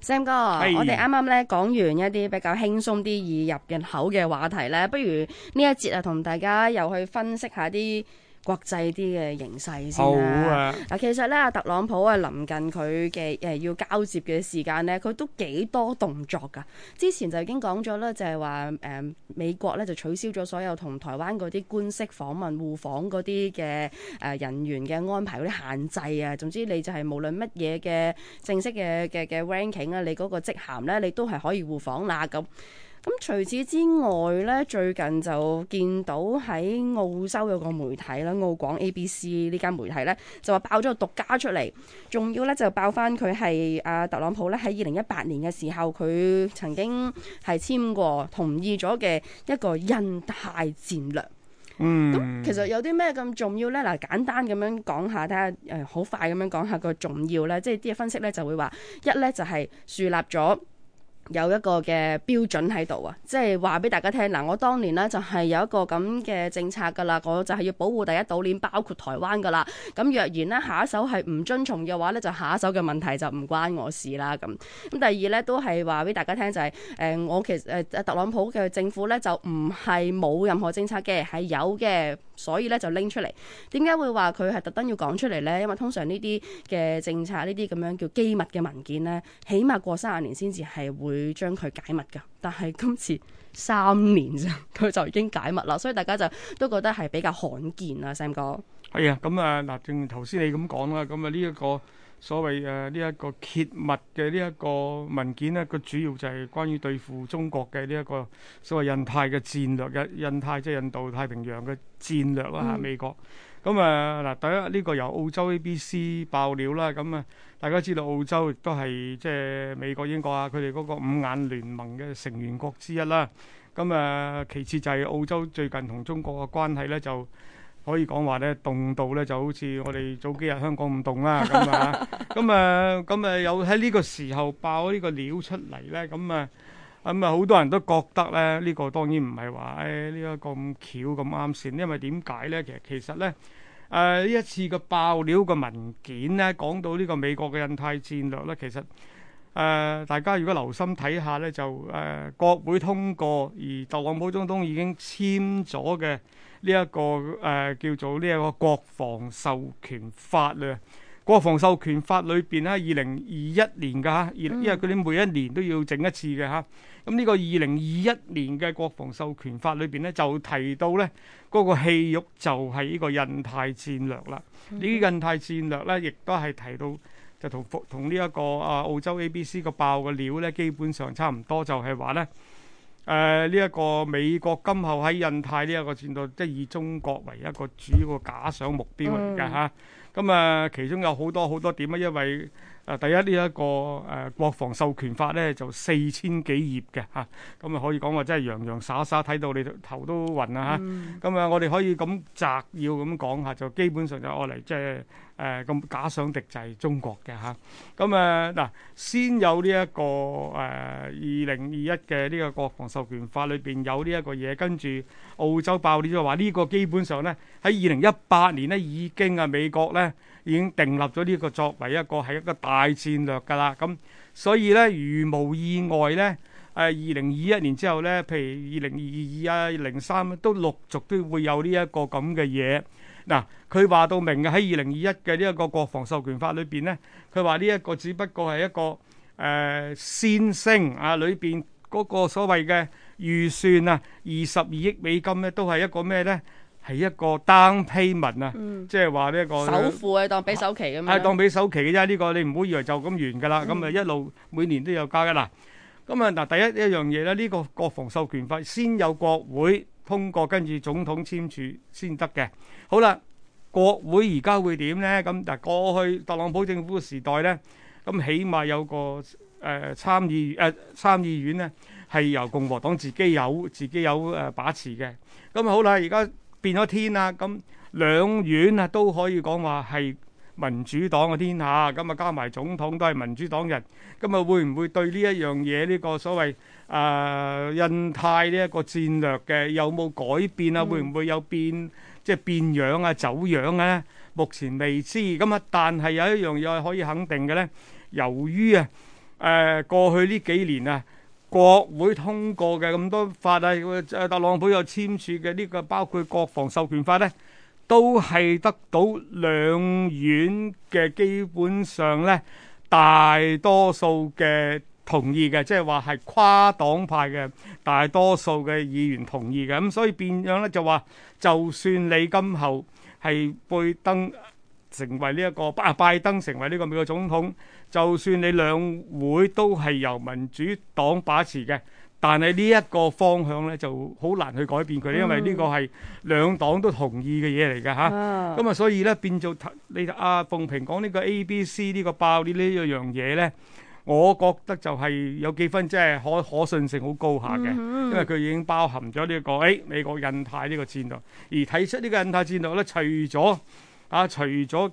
Sam 哥，我哋啱啱咧講完一啲比較輕鬆啲易入嘅口嘅話題咧，不如呢一節啊，同大家又去分析下啲國際啲嘅形勢先啦。好啊！嗱，其實咧，特朗普啊，臨近佢嘅要交接嘅時間咧，佢都幾多動作㗎。之前就已經講咗啦，就係話美國咧就取消咗所有同台灣嗰啲官式訪問互訪嗰啲嘅人員嘅安排嗰啲限制啊。總之你就係無論乜嘢嘅正式嘅 ranking 啊，你嗰個職銜咧，你都係可以互訪啦咁。咁除此之外咧，最近就見到喺澳洲有個媒體啦，澳廣 ABC 呢間媒體咧就話爆咗個獨家出嚟，仲要咧就爆翻佢係特朗普咧喺2018年嘅時候，佢曾經係簽過同意咗嘅一個印太戰略。咁其實有啲咩咁重要咧？嗱，簡單咁樣講下，睇下好快咁樣講下個重要咧，即係啲嘢分析咧就會話，一咧就係樹立咗有一個嘅標準喺度啊，即係話俾大家聽嗱，我當年呢就係有一個咁嘅政策噶啦，我就係要保護第一島鏈，包括台灣噶啦。咁若然呢下一手係唔遵從嘅話呢，就下一手嘅問題就唔關我事啦。咁第二呢都係話俾大家聽就係我其實特朗普嘅政府呢就唔係冇任何政策嘅，係有嘅。所以咧就拎出嚟，點解會話佢係特登要講出嚟呢？因為通常呢啲嘅政策，呢啲咁樣叫機密嘅文件呢，起碼過30年先至係會將佢解密㗎。但係今次3年咋，佢就已經解密啦，所以大家就都覺得係比較罕見啦。Sam 哥， 係啊，咁啊嗱，正如頭先你咁講啦，咁啊呢一個所謂呢一個揭密嘅呢一個文件呢，個主要就係關於對付中國嘅呢一個所謂印太嘅戰略嘅印太，即係印度太平洋嘅戰略啦嚇。美國咁啊嗱，第一呢個由澳洲 ABC 爆料啦，咁啊大家知道澳洲亦都係即係美國英國啊佢哋嗰個五眼聯盟嘅成員國之一啦。咁啊其次就係澳洲最近同中國嘅關係咧就可以講話咧，凍到咧就好似我哋早幾日香港咁凍啦，咁啊，咁啊有喺呢個時候爆呢個料出嚟咧，咁啊好多人都覺得咧，呢個當然唔係話呢一個咁巧咁啱線，因為點解咧？其實咧，呢一次嘅爆料嘅文件咧，講到呢個美國嘅印太戰略咧，其實大家如果留心睇下咧，就國會通過，而特朗普總統已經簽咗嘅。呢一個叫做呢一個國防授權法啊，國防授權法裏邊咧，2021年嘅嚇，因為佢哋每一年都要整一次嘅嚇。咁呢個2021年嘅國防授權法裏邊咧，就提到咧嗰個戲肉就係呢個印太戰略啦。呢啲印太戰略咧，亦都係提到就同呢一個澳洲 ABC 個爆嘅料咧，基本上差唔多，就係話咧。呢一個美國今後喺印太呢一個戰略，即係以中國為一個主要嘅假想目標嚟嘅嚇。咁其中有好多點啊，因為第一呢一個國防授權法咧就4000幾頁嘅嚇，咁可以講話真係洋洋灑灑睇到你頭都暈啊嚇。咁我哋可以咁摘要咁講下，就基本上就攞嚟即係咁假想敵就係中國嘅嚇。咁嗱，先有呢一個2021嘅呢個國防授權法裏邊有呢一個嘢，跟住澳洲爆料就話呢個基本上咧喺2018年咧已經美國咧已經訂立咗呢個作為一個大戰略㗎啦。咁所以咧如無意外咧，2021年之後咧，譬如2022啊、03都陸續都會有呢一個咁嘅嘢。嗱，佢話到明嘅喺2021嘅呢一個國防授權法裏邊咧，佢話呢一個只不過係一個先聲啊，裏邊嗰個所謂嘅預算啊，22億美金咧，都係一個咩咧？係一個 down payment 啊，即係話呢一個首付啊，當俾首期咁樣。 係當俾首期嘅啫，呢個你唔好以為就咁完㗎啦。咁一路每年都有加㗎啦。咁嗱，第一樣嘢咧，呢個國防授權法先有國會通過，跟住總統簽署先得嘅。好啦，國會而家會點咧？咁嗱，過去特朗普政府嘅時代咧，咁起碼有個參議院咧係由共和黨自己有把持嘅。咁好啦，而家變咗天啦，咁兩院啊都可以講話係民主黨嘅天下，咁啊加埋總統都係民主黨人，咁啊會唔會對呢一樣嘢呢個所謂印太呢一個戰略嘅有冇改變啊？會唔會有變樣啊、走樣啊？目前未知。咁但係有一樣嘢可以肯定嘅咧，由於過去呢幾年啊，國會通過嘅咁多法啊，特朗普有簽署嘅呢個包括國防授權法咧，都係得到兩院嘅基本上咧大多數嘅同意嘅，即係話係跨黨派嘅大多數嘅議員同意嘅，咁所以變樣咧就話，就算你今後係拜登成為呢一個拜登成為呢個美國總統，就算你兩會都係由民主黨把持嘅，但係呢一個方向咧就好難去改變佢，因為呢個係兩黨都同意嘅嘢嚟嘅嚇。咁啊，所以咧變做你阿鳳萍講呢個 ABC 呢個爆呢一樣嘢咧，我覺得就係有幾分即係可信性好高下嘅，因為佢已經包含咗呢個美國印太呢個戰略，而提出呢個印太戰略咧，除咗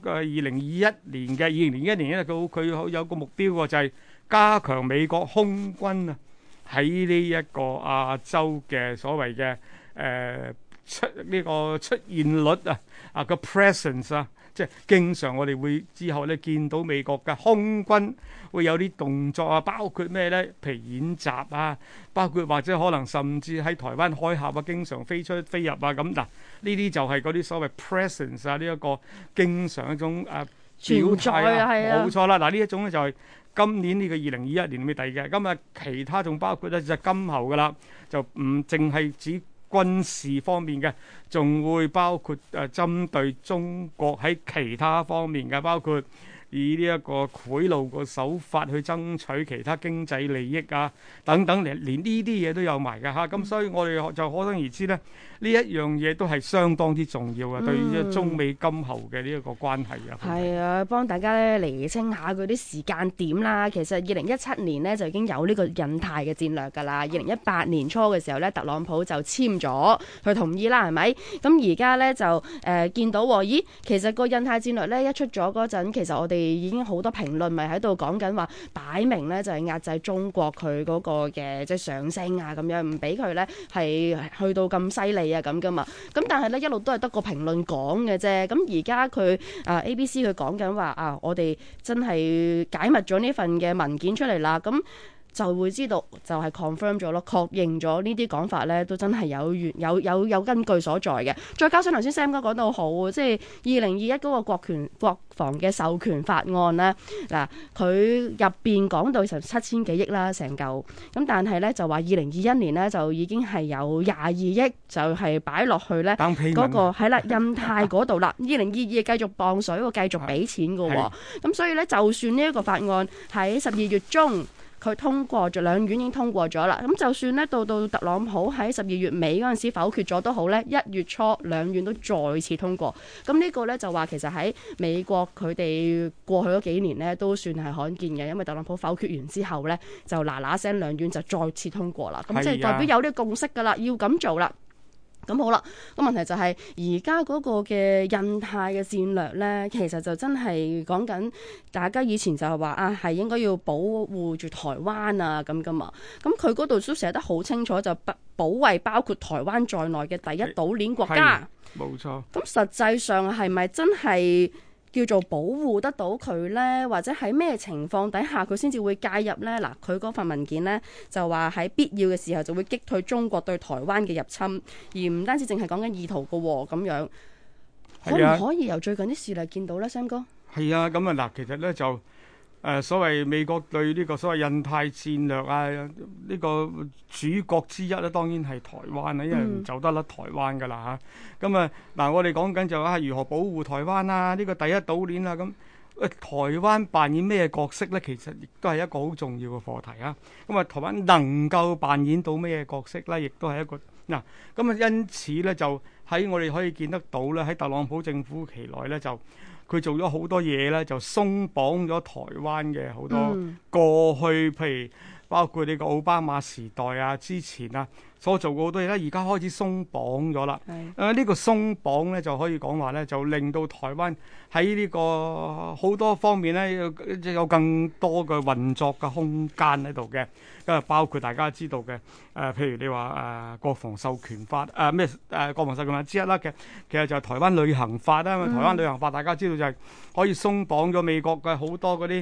2021年咧，佢有個目標喎，就係加強美國空軍啊喺呢一個亞洲嘅所謂嘅出現率個 presence 啊。即係經常我哋會之後咧見到美國嘅空軍會有啲動作啊，包括咩咧？譬如演習啊，包括或者可能甚至喺台灣海峽啊，經常飛出飛入啊咁嗱。呢啲就係嗰啲所謂 presence 啊，呢一個經常一種表態啊，冇錯啦。嗱呢一種咧就係今年呢個2021年尾第嘅，今日其他仲包括咧就今後噶啦，就唔淨係指軍事方面嘅，仲會包括針對中國喺其他方面嘅，包括以呢一個賄賂個手法去爭取其他經濟利益啊等等，連呢啲嘢都有埋嘅嚇。咁所以我哋就可想而知咧，呢一樣嘢都係相當之重要嘅，對於中美今後嘅呢一個關係啊。 係啊，幫大家咧釐清下嗰啲時間點啦。其實2017年呢就已經有呢個印太嘅戰略㗎啦。2018年初嘅時候咧，特朗普就簽咗，佢同意啦，係咪？咁而家咧就見到咦，其實個印太戰略咧一出咗嗰陣，其實我哋已經好多評論咪喺度講緊話，擺明咧就係壓制中國佢嗰個嘅即係上升啊，咁樣唔俾佢咧係去到咁犀利啊咁噶嘛。咁但係咧一路都係得個評論講嘅啫。咁而家佢ABC 佢講緊話我哋真係解密咗呢份嘅文件出嚟啦。咁就會知道就係 confirm 咗咯，確認咗呢啲講法咧都真係有根據所在嘅。再加上頭先 Sam 哥講到好，即係2021嗰個國防嘅授權法案咧，嗱佢入邊講到成7000幾億啦，成嚿咁，但係咧就話2021年咧就已經係有22億就係擺落去咧嗰個係啦印太嗰度啦。2022繼續磅水喎，繼續俾錢㗎喎。咁所以咧就算呢一個法案喺12月中，佢通過咗，兩院已經通過咗啦。咁就算咧到特朗普喺12月尾嗰陣時否決咗都好咧，1月初兩院都再次通過。咁呢個咧就話其實喺美國佢哋過去嗰幾年咧都算係罕見嘅，因為特朗普否決完之後咧就嗱聲兩院就再次通過啦。咁即係代表有呢個共識㗎啦，要咁做啦。咁好啦，咁問題就係而家嗰個嘅印太嘅戰略咧，其實就真係講緊大家以前就係話係應該要保護住台灣啊咁噶嘛。咁佢嗰度都寫得好清楚，就保衛包括台灣在內嘅第一島鏈國家。 冇錯。咁實際上係咪真係叫做保護得到佢呢？或者喺咩情況底下佢先至會介入呢？嗱，佢嗰份文件呢，就話喺必要嘅時候就會擊退中國對台灣嘅入侵，而唔單止淨係講緊意圖嘅喎，咁樣可唔可以由最近啲事例見到呢？Sam 哥？係啊， 咁啊嗱，其實呢就所謂美國對呢個所謂印太戰略啊，呢個主角之一咧，當然係台灣啦，因為唔走得甩台灣噶啦嚇。咁嗱，我哋講緊就係如何保護台灣啊，呢個第一島鏈啊，咁台灣扮演咩角色咧？其實亦都係一個好重要嘅課題啊。咁台灣能夠扮演到咩角色咧？亦都係一個嗱。咁因此咧，就喺我哋可以見得到咧，喺特朗普政府期內咧就。佢做咗好多嘢咧，就鬆綁咗台灣嘅好多過去，譬如包括呢個奧巴馬時代啊，之前啊所做過好多嘢咧，而家開始鬆綁咗啦。呢個鬆綁咧就可以講話咧，就令到台灣喺呢個好多方面咧有更多嘅運作嘅空間喺度嘅。包括大家知道嘅譬如你話國防授權法國防授權法之一啦嘅，其實就係台灣旅行法啦。台灣旅行法大家知道就係可以鬆綁咗美國嘅好多嗰啲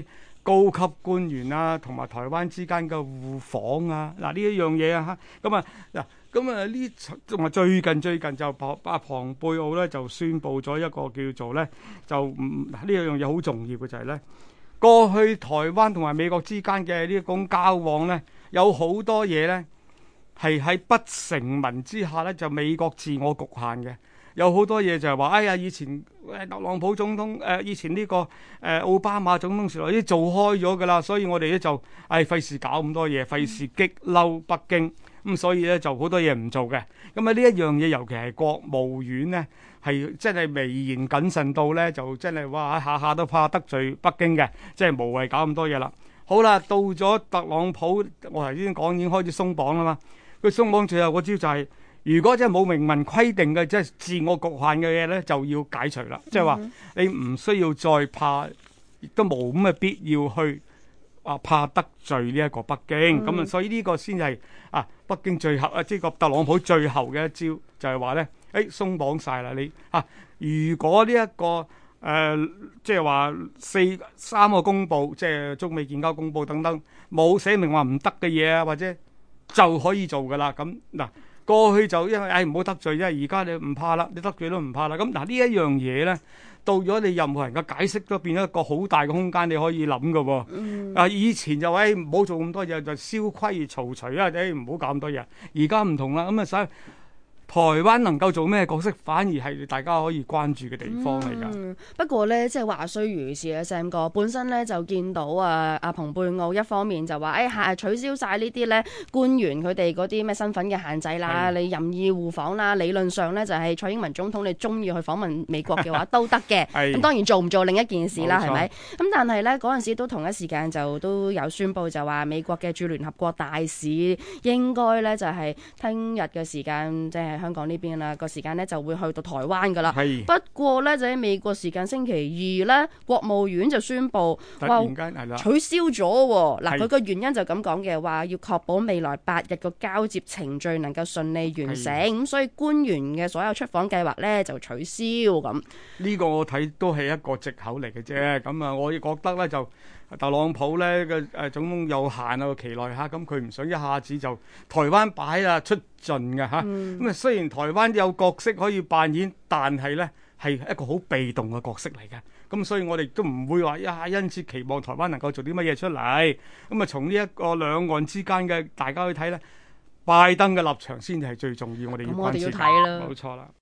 高級官員啊，同埋台灣之間嘅互訪啊，嗱呢一樣嘢啊，咁啊嗱，咁啊呢仲係最近就阿龐貝奧咧就宣布咗一個叫做咧就呢一樣嘢好重要嘅就係咧，過去台灣同埋美國之間嘅呢種交往咧，有好多嘢咧係喺不成文之下咧就美國自我局限嘅。有好多嘢就係話，哎呀，以前特朗普總統以前呢個奧巴馬總統時代已經做開咗㗎啦，所以我哋咧就費事搞咁多嘢，費事激嬲北京，咁所以咧就好多嘢唔做嘅。咁啊呢一樣嘢，尤其係國務院咧，係真係微言謹慎到咧，就真係哇下下都怕得罪北京嘅，即係無謂搞咁多嘢啦。好啦，到咗特朗普，我頭先講已經開始鬆綁啦嘛，佢鬆綁最後嗰招就係。如果真係冇明文規定嘅，即係自我局限嘅嘢咧，就要解除啦。即係話你唔需要再怕，亦都冇咁嘅必要去怕得罪呢一個北京。咁啊，所以呢個先係北京最後即係個特朗普最後嘅一招，就係話咧，鬆綁晒啦你如果呢一個即係話三個公佈，即係中美建交公佈等等，冇寫明話唔得嘅嘢啊，或者就可以做噶啦。咁嗱。過去就因為唔好得罪，因為而家你唔怕啦，你得罪都唔怕啦。咁嗱呢一樣嘢咧，到咗你任何人嘅解釋都變咗一個好大嘅空間，你可以諗㗎喎。以前就唔好做咁多嘢，就蕭規曹隨啊，唔好搞咁多嘢。而家唔同啦，咁所以台灣能夠做咩角色，反而係大家可以關注嘅地方嚟㗎。 不過咧，即係話雖如是啊，Sam 哥本身咧就見到阿龐貝奧一方面就話取消晒呢啲咧官員佢哋嗰啲咩身份嘅限制啦，你任意互訪啦，理論上咧就係蔡英文總統你中意去訪問美國嘅話都得嘅。咁當然做唔做另一件事啦，係咪？咁但係咧嗰陣時都同一時間就都有宣布就話美國嘅駐聯合國大使應該咧就係聽日嘅時間即係。香港呢邊啦，個時間呢就會去到台灣噶啦。不過呢，就喺美國時間星期二呢，國務院就宣布話取消咗。嗱，佢個原因就咁講嘅，話要確保未來8日個交接程序能夠順利完成，咁所以官員嘅所有出訪計劃呢就取消咁。呢個我睇都係一個藉口嚟嘅啫。咁啊，我覺得呢就。特朗普咧嘅總統有限啊，期內咁佢唔想一下子就台灣擺出盡嘅咁雖然台灣有角色可以扮演，但係咧係一個好被動嘅角色嚟嘅。咁所以我哋都唔會話因此期望台灣能夠做啲乜嘢出嚟。咁從呢一個兩岸之間嘅大家去睇咧，拜登嘅立場先係最重要，我哋要關注。咁我哋要睇啦，冇錯啦。